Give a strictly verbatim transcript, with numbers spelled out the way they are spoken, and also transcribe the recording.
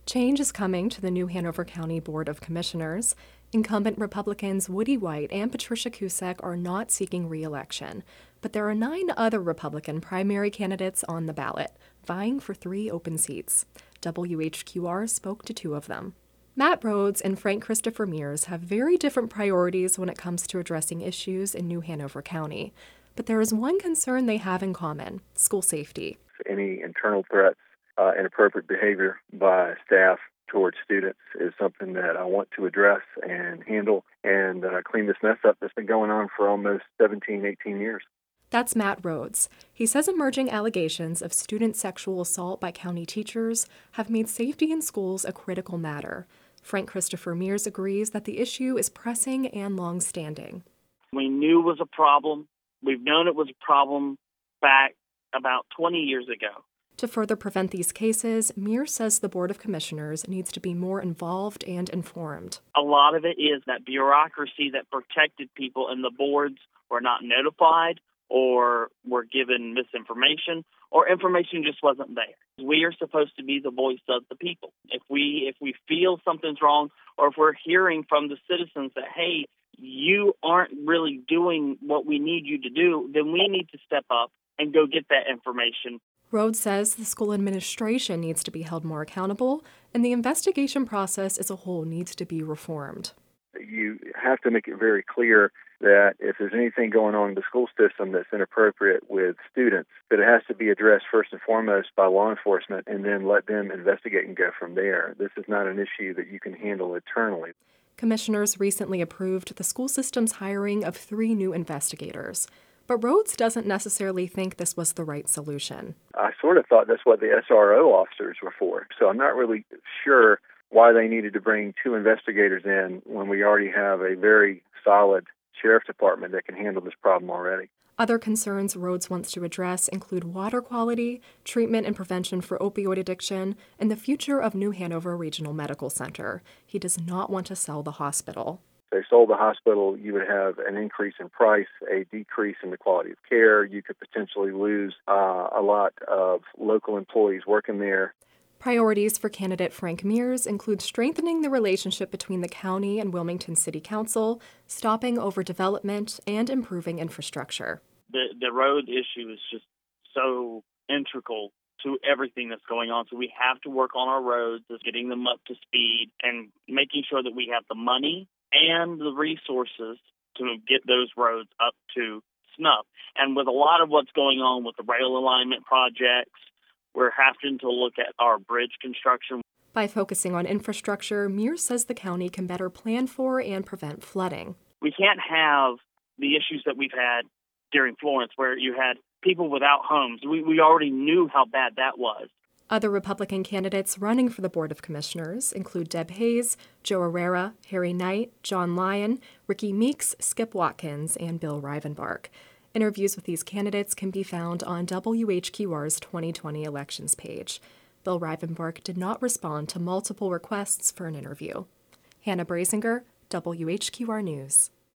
Change is coming to the New Hanover County Board of Commissioners. Incumbent Republicans Woody White and Patricia Cusack are not seeking re-election, but there are nine other Republican primary candidates on the ballot, vying for three open seats. W H Q R spoke to two of them. Matt Rhodes and Frank Christopher Mears have very different priorities when it comes to addressing issues in New Hanover County, but there is one concern they have in common: school safety. Any internal threats, uh, inappropriate behavior by staff towards students is something that I want to address and handle and uh, clean this mess up that's been going on for almost seventeen, eighteen years. That's Matt Rhodes. He says emerging allegations of student sexual assault by county teachers have made safety in schools a critical matter. Frank Christopher Mears agrees that the issue is pressing and long-standing. We knew it was a problem. We've known it was a problem back about twenty years ago. To further prevent these cases, Mears says the Board of Commissioners needs to be more involved and informed. A lot of it is that bureaucracy that protected people, and the boards were not notified or were given misinformation, or information just wasn't there. We are supposed to be the voice of the people. If we if we feel something's wrong, or if we're hearing from the citizens that, hey, you aren't really doing what we need you to do, then we need to step up and go get that information. Rhodes says the school administration needs to be held more accountable, and the investigation process as a whole needs to be reformed. You have to make it very clear that if there's anything going on in the school system that's inappropriate with students, that it has to be addressed first and foremost by law enforcement, and then let them investigate and go from there. This is not an issue that you can handle internally. Commissioners recently approved the school system's hiring of three new investigators. But Rhodes doesn't necessarily think this was the right solution. I sort of thought that's what the S R O officers were for. So I'm not really sure why they needed to bring two investigators in when we already have a very solid sheriff's department that can handle this problem already. Other concerns Rhodes wants to address include water quality, treatment and prevention for opioid addiction, and the future of New Hanover Regional Medical Center. He does not want to sell the hospital. If they sold the hospital, you would have an increase in price, a decrease in the quality of care. You could potentially lose uh, a lot of local employees working there. Priorities for candidate Frank Mears include strengthening the relationship between the county and Wilmington City Council, stopping overdevelopment, and improving infrastructure. The, the road issue is just so integral to everything that's going on. So we have to work on our roads, getting them up to speed, and making sure that we have the money and the resources to get those roads up to snuff. And with a lot of what's going on with the rail alignment projects, we're having to look at our bridge construction. By focusing on infrastructure, Mears says the county can better plan for and prevent flooding. We can't have the issues that we've had during Florence, where you had people without homes. We, we already knew how bad that was. Other Republican candidates running for the Board of Commissioners include Deb Hayes, Joe Herrera, Harry Knight, John Lyon, Ricky Meeks, Skip Watkins, and Bill Rivenbark. Interviews with these candidates can be found on W H Q R's twenty twenty elections page. Bill Rivenbark did not respond to multiple requests for an interview. Hannah Brasinger, W H Q R News.